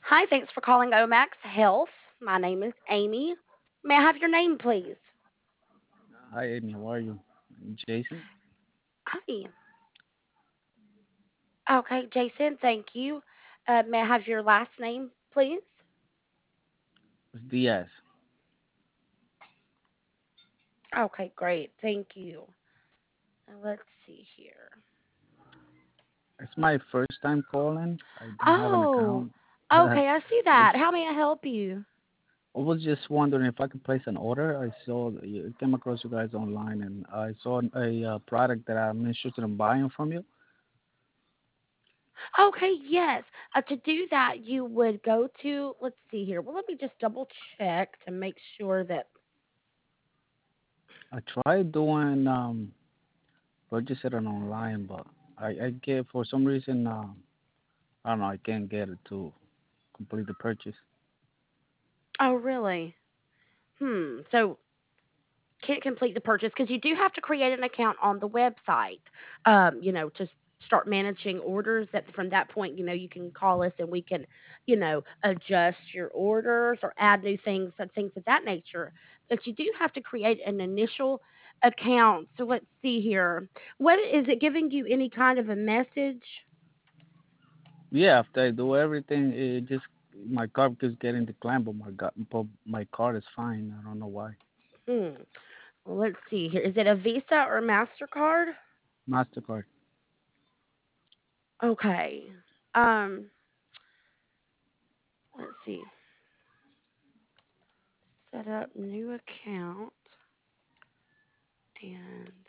Hi, thanks for calling Omax Health. My name is Amy. May I have your name, please? Hi, Amy. How are you? Jason? Hi. Okay, Jason, thank you. May I have your last name, please? It's Diaz. Okay, great. Thank you. Let's see here. It's my first time calling. I don't have an Oh, account. I okay, I see that. was How may I help you? I was just wondering if I could place an order. I saw that you came across you guys online, and I saw a product that I'm interested in buying from you. Okay, yes. To do that, you would go to, let's see here. Well, let me just double check to make sure that. I tried doing purchasing it online, but I get for some reason I don't know, I can't get it to complete the purchase. Oh, really? So can't complete the purchase because you do have to create an account on the website. To start managing orders. That from that point, you can call us and we can, adjust your orders or add new things and things of that nature. But you do have to create an initial account. So let's see here. What is it giving you any kind of a message? Yeah, after I do everything, it just my card keeps getting declined, but my card is fine. I don't know why. Hmm. Well, let's see here. Is it a Visa or Mastercard? Mastercard. Okay. Um. Let's see. Set up new account and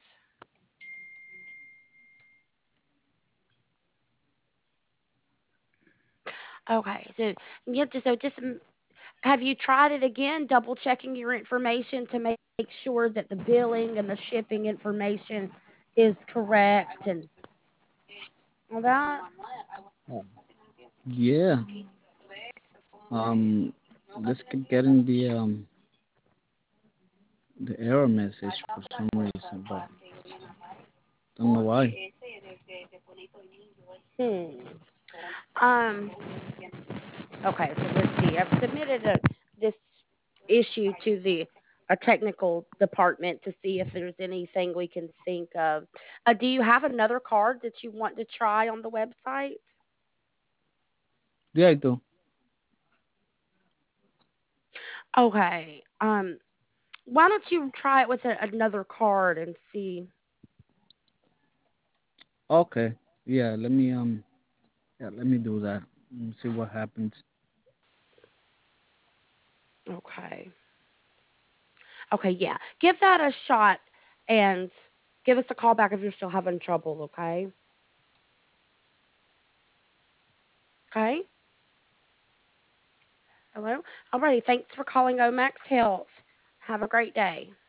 okay. So yeah, have you tried it again? Double checking your information to make sure that the billing and the shipping information is correct and all that. Oh, yeah. Um, let's keep getting the error message for some reason, but don't know why. Hmm. Um. Okay. So let's see. I've submitted this issue to the a technical department to see if there's anything we can think of. Do you have another card that you want to try on the website? Yeah, I do. Okay. Why don't you try it with another card and see? Okay. Yeah, let me do that. See what happens. Okay. Okay, yeah. Give that a shot and give us a call back if you're still having trouble, okay? Okay? Hello? Alrighty, thanks for calling Omax Health. Have a great day.